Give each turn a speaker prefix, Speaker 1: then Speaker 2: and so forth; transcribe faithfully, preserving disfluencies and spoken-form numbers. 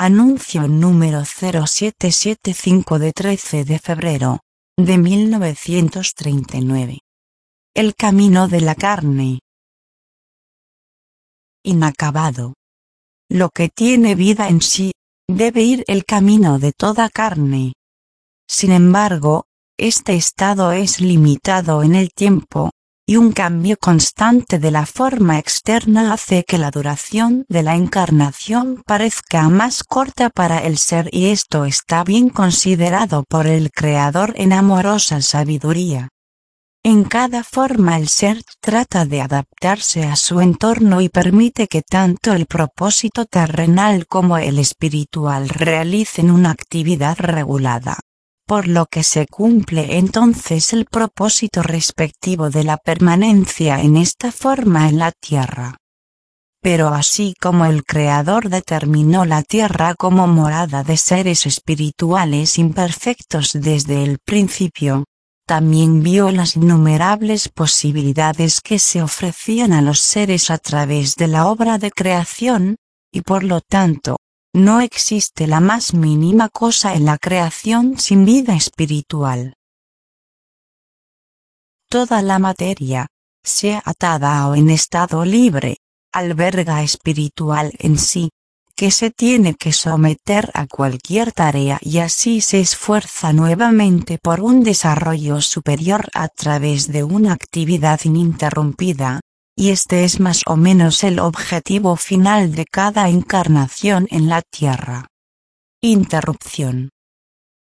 Speaker 1: Anuncio número cero siete siete cinco de trece de febrero, de mil novecientos treinta y nueve. El camino de la carne. Inacabado. Lo que tiene vida en sí, debe ir el camino de toda carne. Sin embargo, este estado es limitado en el tiempo, y un cambio constante de la forma externa hace que la duración de la encarnación parezca más corta para el ser, y esto está bien considerado por el Creador en amorosa sabiduría. En cada forma el ser trata de adaptarse a su entorno y permite que tanto el propósito terrenal como el espiritual realicen una actividad regulada, por lo que se cumple entonces el propósito respectivo de la permanencia en esta forma en la tierra. Pero así como el Creador determinó la tierra como morada de seres espirituales imperfectos desde el principio, también vio las innumerables posibilidades que se ofrecían a los seres a través de la obra de creación, y por lo tanto, no existe la más mínima cosa en la creación sin vida espiritual. Toda la materia, sea atada o en estado libre, alberga espiritual en sí, que se tiene que someter a cualquier tarea y así se esfuerza nuevamente por un desarrollo superior a través de una actividad ininterrumpida, y este es más o menos el objetivo final de cada encarnación en la Tierra. Interrupción.